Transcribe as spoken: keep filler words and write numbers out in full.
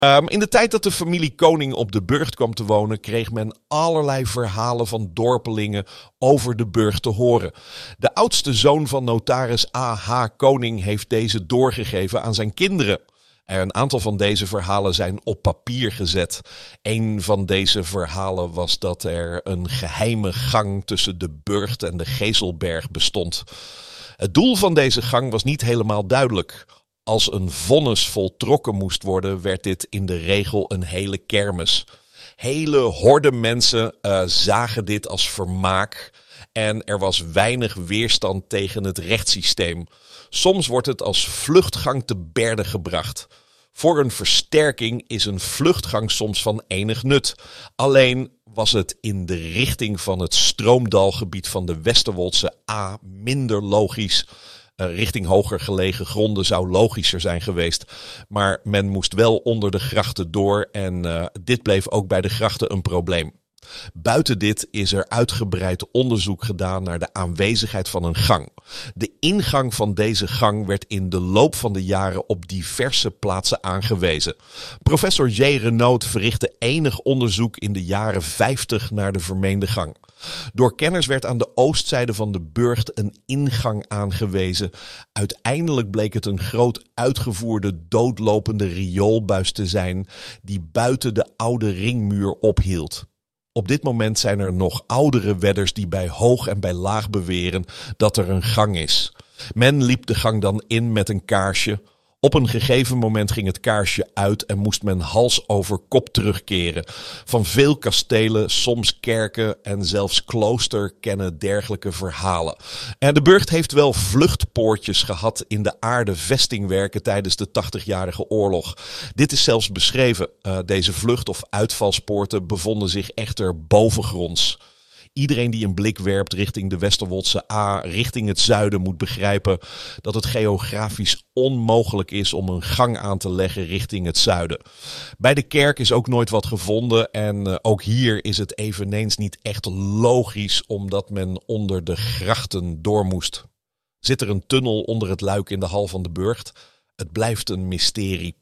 Um, in de tijd dat de familie Koning op de burcht kwam te wonen, kreeg men allerlei verhalen van dorpelingen over de burcht te horen. De oudste zoon van notaris A H Koning heeft deze doorgegeven aan zijn kinderen. Een aantal van deze verhalen zijn op papier gezet. Een van deze verhalen was dat er een geheime gang tussen de burcht en de Gezelberg bestond. Het doel van deze gang was niet helemaal duidelijk. Als een vonnis voltrokken moest worden, werd dit in de regel een hele kermis. Hele horden mensen uh, zagen dit als vermaak en er was weinig weerstand tegen het rechtssysteem. Soms wordt het als vluchtgang te berde gebracht. Voor een versterking is een vluchtgang soms van enig nut. Alleen was het in de richting van het stroomdalgebied van de Westerwoldse A minder logisch. Uh, richting hoger gelegen gronden zou logischer zijn geweest. Maar men moest wel onder de grachten door en uh, dit bleef ook bij de grachten een probleem. Buiten dit is er uitgebreid onderzoek gedaan naar de aanwezigheid van een gang. De ingang van deze gang werd in de loop van de jaren op diverse plaatsen aangewezen. Professor J. Renaud verrichtte enig onderzoek in de jaren vijftig naar de vermeende gang. Door kenners werd aan de oostzijde van de burcht een ingang aangewezen. Uiteindelijk bleek het een groot uitgevoerde doodlopende rioolbuis te zijn die buiten de oude ringmuur ophield. Op dit moment zijn er nog oudere wedders die bij hoog en bij laag beweren dat er een gang is. Men liep de gang dan in met een kaarsje. Op een gegeven moment ging het kaarsje uit en moest men hals over kop terugkeren. Van veel kastelen, soms kerken en zelfs klooster kennen dergelijke verhalen. En de burcht heeft wel vluchtpoortjes gehad in de aarde vestingwerken tijdens de tachtigjarige oorlog. Dit is zelfs beschreven. Uh, deze vlucht- of uitvalspoorten bevonden zich echter bovengronds. Iedereen die een blik werpt richting de Westerwoldse A, richting het zuiden, moet begrijpen dat het geografisch onmogelijk is om een gang aan te leggen richting het zuiden. Bij de kerk is ook nooit wat gevonden en uh, ook hier is het eveneens niet echt logisch omdat men onder de grachten door moest. Zit er een tunnel onder het luik in de hal van de burcht? Het blijft een mysterie.